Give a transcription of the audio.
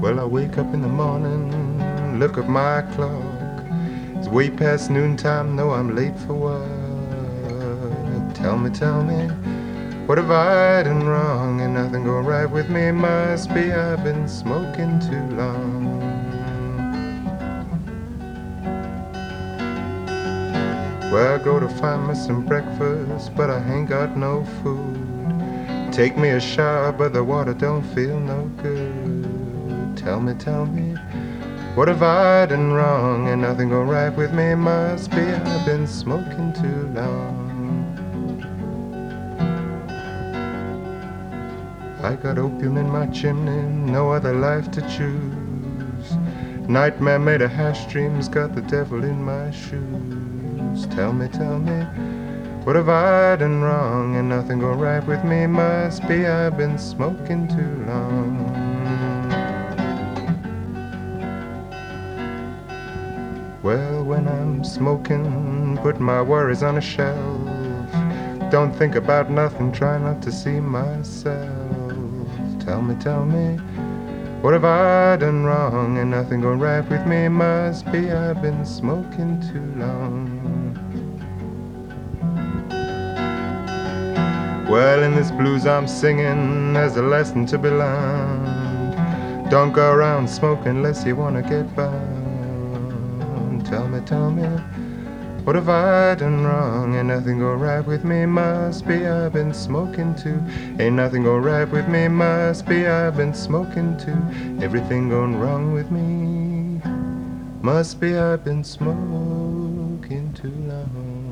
Well, I wake up in the morning, look at my clock. It's way past noontime, know I'm late for work. Tell me, what have I done wrong? And nothing go right with me, must be I've been smoking too long. Well, I go to find me some breakfast, but I ain't got no food. Take me a shower, but the water don't feel no good. Tell me, what have I done wrong? And nothing go right with me, must be I've been smoking too long. I got opium in my chimney, no other life to choose. Nightmare made of hash dreams, got the devil in my shoes. Tell me, what have I done wrong? And nothing go right with me, must be I've been smoking too long. Well, when I'm smoking, put my worries on a shelf. Don't think about nothing, try not to see myself. Tell me, what have I done wrong? And nothing go right with me, must be I've been smoking too long. Well, in this blues I'm singing, there's a lesson to be learned. Don't go around smoking unless you wanna get burned. Tell me, what have I done wrong? Ain't nothing go right with me, must be I've been smoking too. Ain't nothing go right with me, must be I've been smoking too. Everything going wrong with me, must be I've been smoking too long.